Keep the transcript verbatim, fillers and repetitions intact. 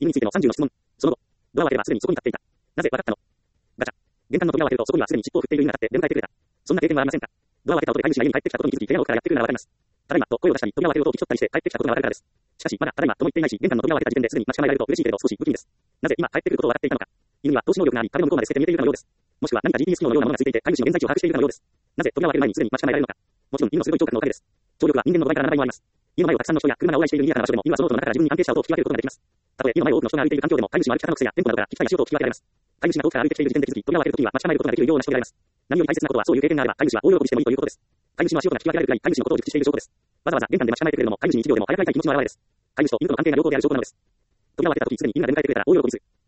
犬についてのさんじゅうの質問。その後、ドアを開ければすでにそこに立っていた。なぜわかったの？ガチャ。玄関の扉を開けるとそこにはすでに尻尾を振っている犬が立って出迎えてくれた。そんな経験はありませんか？ドアを開けた音で飼い主が家に帰ってきたことに気づき、部屋の奥からやってくるならわかります。ただいまと声を出したり、扉を開ける音を聞き取ったりして帰ってきたことがわかるからです。しかし、まだただいまとも言っていないし、玄関の扉を開けた時点ですでに待ち構えられると嬉しいけれど少し不気味です。なぜ今帰ってくることを分かっていたのか。犬には透視能力があり、壁の向こうまで透けて見えているかのようです。もしくは何か ジーピーエス 機能のようなものがついていて、飼い主の現在地を把握しているかのようです。なぜ扉を開ける前にすでに待ち構えられるのか。もちろん、犬の鋭い聴覚のおかげです。聴力は人間のごばいからななばいもあります。家の前をたくさんの人や車が往来している賑やかな場所でも、犬はその音の中から自分に安定した音を聞き分けることができます。たとえ家の前を多くの人が歩いている環境でも、飼い主の歩き方の癖やテンポなどから聞きたい足音を聞き分けられます。飼い主が遠くから歩いてきている時点で気づき、扉を開けるときには待ち構えることができるような人であります。何より大切なことは、そういう経験があれば、飼い主は大喜びしてもいいということです。飼い主の足音が聞き分けられるくらい、飼い主のことを熟知している証拠です。わざわざ玄関で待ち構えてくれるのも、飼い主に一秒でも早く会いたい気持ちの表れです。飼い主と犬との関係が良好である証拠なのです。扉を開けたとき、すでに犬が出迎えてくれたら大喜びする。